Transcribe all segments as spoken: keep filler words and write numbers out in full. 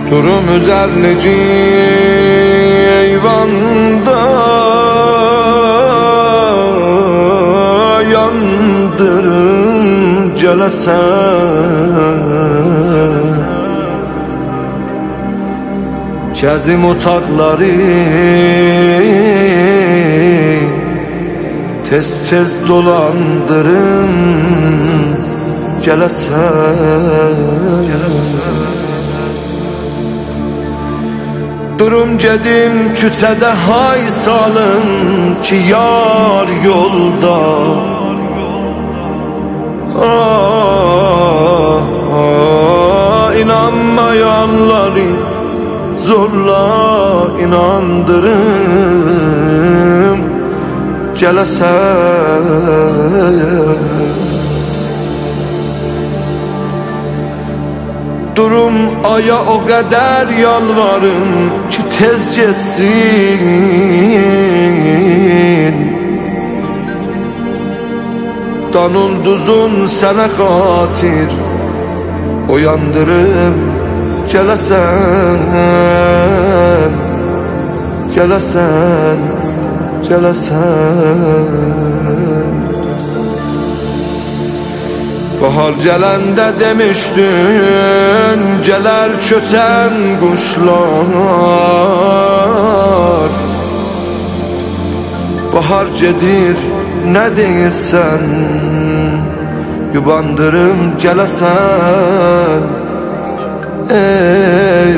Durum üzerlici eyvanda yandırın celesen. Gezim otaqları tez tez dolandırın celesen. Durum gedim küçədə hay salın ki yar yolda. Ah, ah, inanmayanları zorla inandırım celesen. Durum aya o kadar yalvarın ki tez geçsin. Danulduzun sana katir uyandırım celesen. Celesen, celesen. Bahar gələndə demişdin gələr köçən quşlar. Bahar gedir nə deyirsən, yubandırım gələsən. Ey,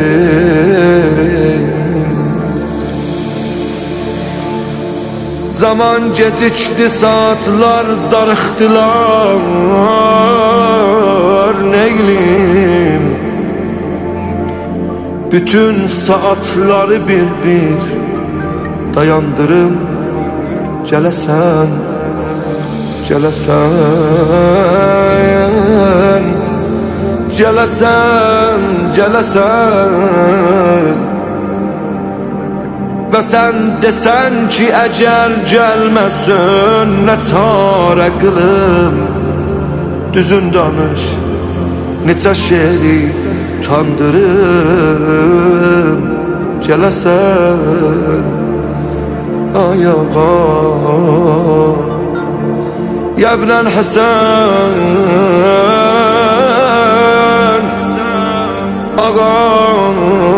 zaman gecikdi, saatlar darıxdılar, neylim? Bütün saatları bir bir dayandırım celesen. Celesen, celesen, celesen. Və sən desən ki əcəl gəlməsin, nə çarə qılım? Düzün danış, neçə şeri utandırım gələsən ayağa. Yəbnən Həsən ağa,